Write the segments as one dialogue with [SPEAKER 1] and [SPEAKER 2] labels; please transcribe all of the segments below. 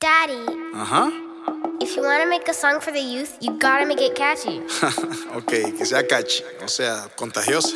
[SPEAKER 1] Daddy, if you want to make a song for the youth, you gotta make it catchy.
[SPEAKER 2] Ok, que sea catchy, o sea, contagiosa.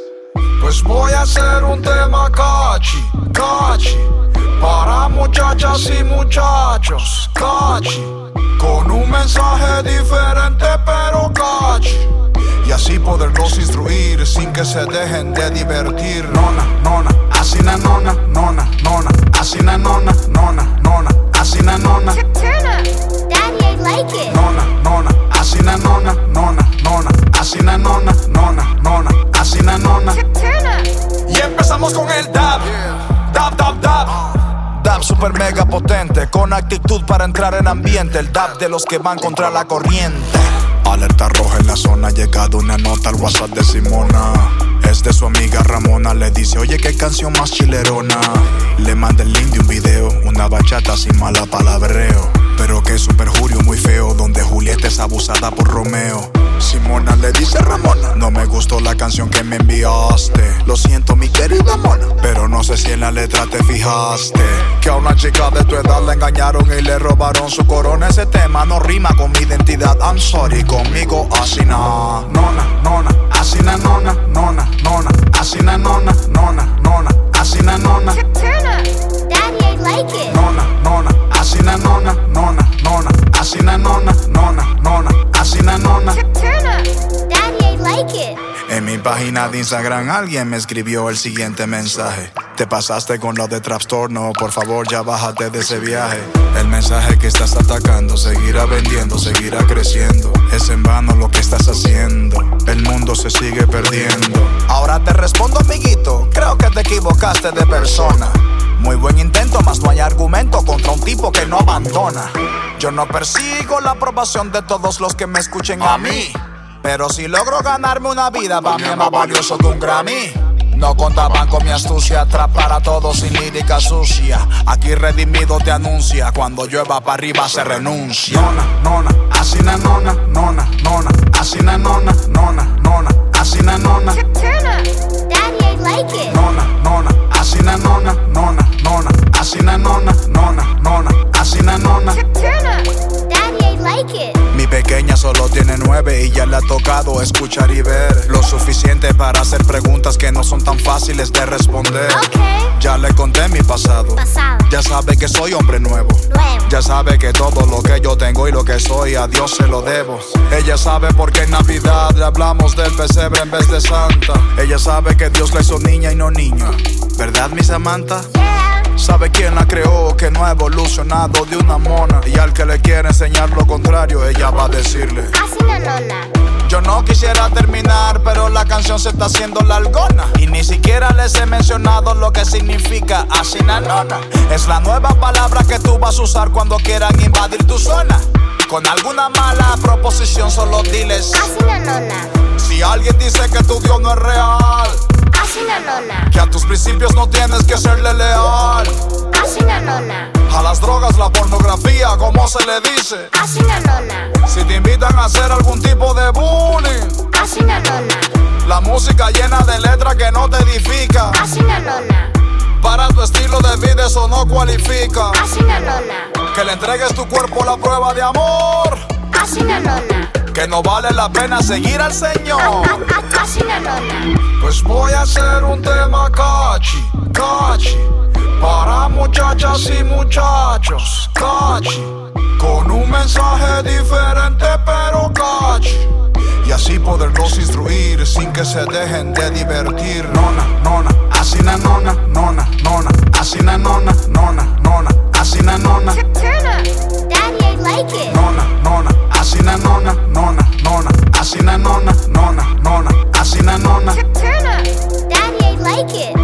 [SPEAKER 2] Pues voy a hacer un tema catchy, catchy, para muchachas y muchachos, catchy, con un mensaje diferente pero catchy, y así poderlos instruir sin que se dejen de divertir. Nona, nona, así na nona, nona, nona, así na nona, nona, nona, así na nona.
[SPEAKER 1] Turn up, Daddy, I like it.
[SPEAKER 2] Nona, nona, así na nona, nona, nona, así na nona, nona, nona, así na nona.
[SPEAKER 1] Turn up.
[SPEAKER 2] Y empezamos con el dab, dab, dab, dab. Dab super mega potente, con actitud para entrar en ambiente. El dab de los que van contra la corriente. Alerta roja en la zona, ha llegado una nota al WhatsApp de Simona. Es de su amiga Ramona, le dice, oye, qué canción más chilerona. Le manda el link de un video, una bachata sin mala palabreo, pero que es un perjurio muy feo, donde Julieta es abusada por Romeo. Simona le dice a Ramona, no me gustó la canción que me enviaste. Lo siento, mi querida mona, pero no sé si en la letra te fijaste que a una chica de tu edad la engañaron y le robaron su corona. Ese tema no rima con mi identidad, I'm sorry, conmigo así na. Nona, nona, así na nona, nona, nona, así na nona, nona, nona, así na nona.
[SPEAKER 1] Turn up, Daddy, I like it.
[SPEAKER 2] Nona, nona, así na nona, nona, nona, así na nona, nona, nona, así na nona.
[SPEAKER 1] Turn up, Daddy, I like it.
[SPEAKER 2] En mi página de Instagram alguien me escribió el siguiente mensaje: te pasaste con lo de Trastorno, por favor ya bájate de ese viaje. El mensaje que estás atacando seguirá vendiendo, seguirá creciendo. Es en vano lo que estás haciendo, el mundo se sigue perdiendo. Ahora te respondo, amiguito, creo que te equivocaste de persona. Muy buen intento, mas no hay argumento contra un tipo que no abandona. Yo no persigo la aprobación de todos los que me escuchen a mí, pero si logro ganarme una vida, para mí es más valioso que un Grammy. No contaban con mi astucia, atrapar a todos sin lírica sucia. Aquí redimido te anuncia, cuando llueva para arriba se renuncia. Nona, nona, así na nona, nona, nona, así na nona, nona, nona, así na nona.
[SPEAKER 1] Turn up, Daddy, I like it.
[SPEAKER 2] Nona, nona, así na nona, nona, nona, así na nona, nona, nona, así na nona.
[SPEAKER 1] Turn up, Daddy, I like it.
[SPEAKER 2] Mi pequeña solo tiene 9 y ya le ha tocado escuchar y ver lo suficiente para hacer preguntas que no son tan fáciles de responder.
[SPEAKER 1] Okay.
[SPEAKER 2] Ya le conté mi pasado. Ya sabe que soy hombre nuevo. Ya sabe que todo lo que yo tengo y lo que soy a Dios se lo debo. Ella sabe por qué en Navidad le hablamos del pesebre en vez de Santa. Ella sabe que Dios la hizo niña y no niño, ¿verdad, mi Samantha?
[SPEAKER 1] Yeah.
[SPEAKER 2] Sabe quién la creó, que no ha evolucionado de una mona. Y al que le quiere enseñar lo contrario, ella va a decirle:
[SPEAKER 1] Así na nona.
[SPEAKER 2] yo no quisiera terminar, pero la canción se está haciendo largona. Y ni siquiera les he mencionado lo que significa así na nona. Es la nueva palabra que tú vas a usar cuando quieran invadir tu zona. Con alguna mala proposición solo diles:
[SPEAKER 1] Así na nona.
[SPEAKER 2] si alguien dice que tu Dios no es real,
[SPEAKER 1] Así na nona.
[SPEAKER 2] que a tus principios no tienes que serle leal.
[SPEAKER 1] Así na nona.
[SPEAKER 2] A las drogas, la pornografía, ¿cómo se le dice?
[SPEAKER 1] Así na nona.
[SPEAKER 2] Si te invitan a hacer algún tipo de bullying,
[SPEAKER 1] Así na nona.
[SPEAKER 2] la música llena de letras que no te edifica.
[SPEAKER 1] Así na nona.
[SPEAKER 2] Para tu estilo de vida eso no cualifica.
[SPEAKER 1] Así na nona.
[SPEAKER 2] Que le entregues tu cuerpo a la prueba de amor,
[SPEAKER 1] Así na nona.
[SPEAKER 2] que no vale la pena seguir al Señor.
[SPEAKER 1] Así na nona.
[SPEAKER 2] Pues voy a hacer un tema catchy, catchy, para muchachas y muchachos, catchy, con un mensaje diferente pero catchy, y así poderlos instruir sin que se dejen de divertir. Nona, nona, así na nona, nona, nona, así na nona, nona, nona, así na nona.
[SPEAKER 1] Turn up, Daddy, I like it.
[SPEAKER 2] Nona, nona, así na nona, nona, nona, así na nona, nona, nona, así na nona.
[SPEAKER 1] Turn up, Daddy, I like it.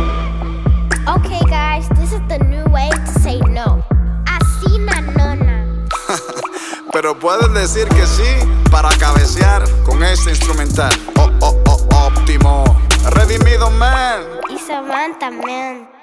[SPEAKER 1] Okay, guys, this is the new way to say no. Así na nona.
[SPEAKER 2] Pero puedes decir que sí para cabecear con este instrumental. Oh, oh, oh, óptimo. Redimido, man.
[SPEAKER 1] Y Samantha, man.